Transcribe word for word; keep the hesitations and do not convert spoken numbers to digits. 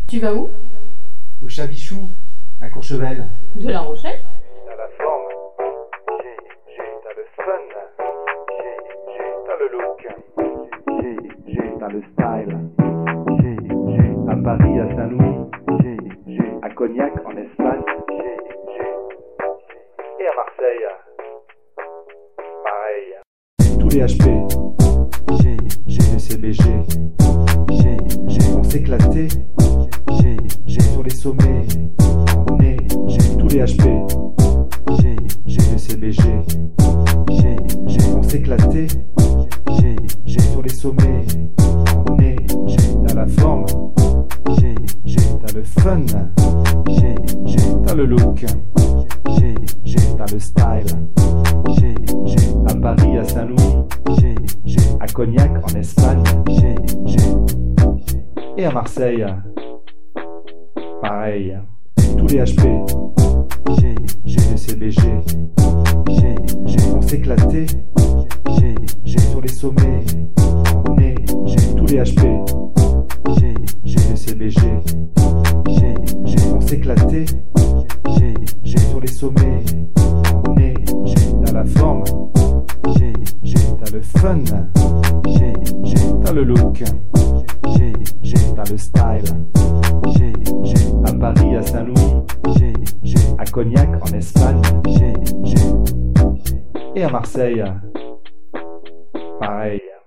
Tu vas où? Au Chabichou, à Courchevel. De La Rochelle? T'as la forme, j'ai, j'ai, t'as le fun, j'ai, j'ai, t'as le look, j'ai, j'ai, t'as le style, j'ai, j'ai, à Paris, à Saint-Louis, j'ai, j'ai, à Cognac, en Espagne, j'ai, j'ai, et à Marseille, pareil. Tous les H P, J'ai, j'ai, les C B G, j'ai, j'ai, on s'éclatait j'ai, j'ai, sur les sommets. On est, j'ai, tous les H P, j'ai, j'ai, les C B G, j'ai, j'ai, on s'éclatait j'ai, j'ai, sur les sommets. On est, t'as la forme, j'ai, j'ai, t'as le fun, j'ai, j'ai, t'as le look, j'ai, j'ai, t'as le style. j'ai, j'ai, À Paris, à Saint-Louis, j'ai, j'ai, à Cognac, en Espagne. j'ai, j'ai, Et à Marseille, pareil. Tous les H P, j'ai, j'ai, les C B G, j'ai, j'ai, on s'éclatait j'ai, j'ai, sur les sommets. On est, tous les H P, j'ai, j'ai, les C B G, j'ai, j'ai, on s'éclatait j'ai, j'ai, sur les sommets. On est, t'as la forme, j'ai, j'ai, t'as le fun, j'ai, j'ai, t'as le look, j'ai, j'ai, t'as le style. j'ai, j'ai, À Paris, à Saint-Louis, j'ai, j'ai, à Cognac, en Espagne. j'ai, j'ai, Et à Marseille, pareil.